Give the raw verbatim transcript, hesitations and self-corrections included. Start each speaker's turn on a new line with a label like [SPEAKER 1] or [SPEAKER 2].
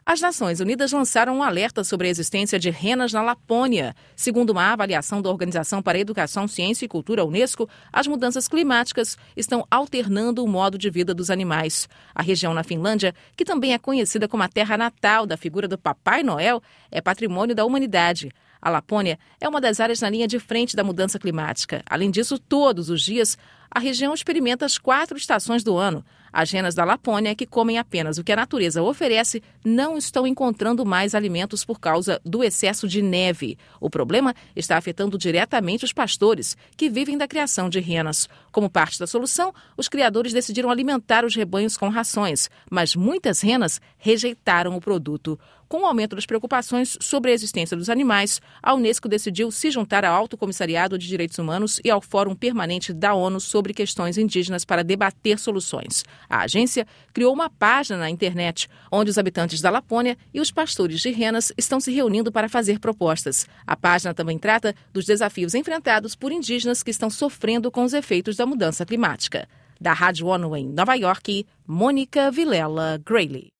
[SPEAKER 1] As Nações Unidas lançaram um alerta sobre a existência de renas na Lapônia. Segundo uma avaliação da Organização para a Educação, Ciência e Cultura, Unesco, as mudanças climáticas estão alternando o modo de vida dos animais. A região na Finlândia, que também é conhecida como a terra natal da figura do Papai Noel, é patrimônio da humanidade. A Lapônia é uma das áreas na linha de frente da mudança climática. Além disso, todos os dias, a região experimenta as quatro estações do ano. As renas da Lapônia, que comem apenas o que a natureza oferece, não estão encontrando mais alimentos por causa do excesso de neve. O problema está afetando diretamente os pastores, que vivem da criação de renas. Como parte da solução, os criadores decidiram alimentar os rebanhos com rações, mas muitas renas rejeitaram o produto. Com o aumento das preocupações sobre a existência dos animais, a Unesco decidiu se juntar ao Alto Comissariado de Direitos Humanos e ao Fórum Permanente da ONU sobre Questões Indígenas para debater soluções. A agência criou uma página na internet, onde os habitantes da Lapônia e os pastores de renas estão se reunindo para fazer propostas. A página também trata dos desafios enfrentados por indígenas que estão sofrendo com os efeitos da mudança climática. Da Rádio ONU em Nova York, Mônica Vilela Grayley.